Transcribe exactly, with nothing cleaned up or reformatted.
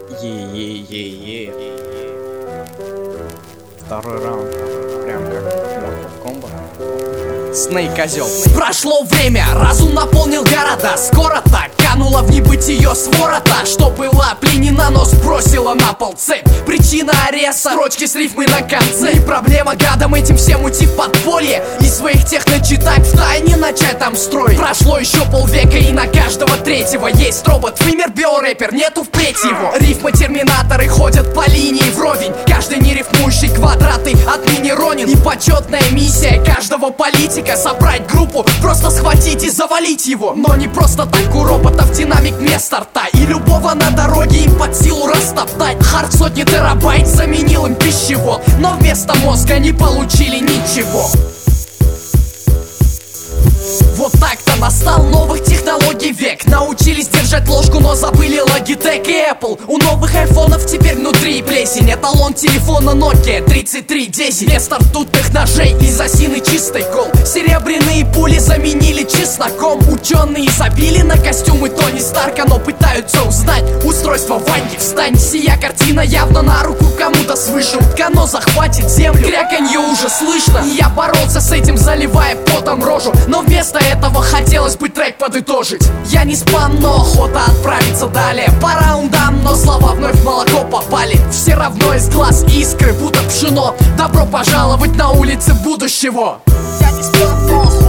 Е-е-е-е. Второй раунд. Прям как Mortal Kombat. Снейк козел. Прошло время, разум наполнил города. Скоро так канула в небытие сворота, что была пленена, но сбросила на пол цепь. Причина ареста, строчки с рифмой на конце. И проблема гадом этим всем уйти в подполье и своих тех начитать в тайне, начать там строить. Прошло еще полвека, и на каждого третьего есть робот. Вымер биорэпер, нету впредь его. Рифмы терминаторы ходят по линии вровень. Каждый нерифмующий квадраты отныне ронен. И почетная миссия каждого политика — собрать группу, просто схватить и завалить его. Но не просто так, у роботов динамик вместо рта, и любого на дороге им под силу растоптать. Хард сотни терабайт заменил им пищевод, но вместо мозга не получили ничего. Вот так-то настал новых технологий век. Научились держать ложку, но забыли Logitech и Apple. У новых айфонов теперь внутри плесень. Эталон телефона Nokia тридцать три десять. Вместо ртутных ножей из осины чистый кол. Серебряные пули заменили чесноком. Ученые забили на костюмы Тони Старка, но пытаются узнать устройство Ваньки. Встань, сия картина явно на руку кому-то свыше. Уткано захватит землю, кряканье уже слышно. И я боролся с этим, заливая потом рожу, но вместо этого хотелось бы трек подытожить. Я не спам, но охота отправиться далее по раундам, но слова вновь в молоко попали. Все равно из глаз искры, будто пшено. Добро пожаловать на улицы будущего. Я не спам, но охота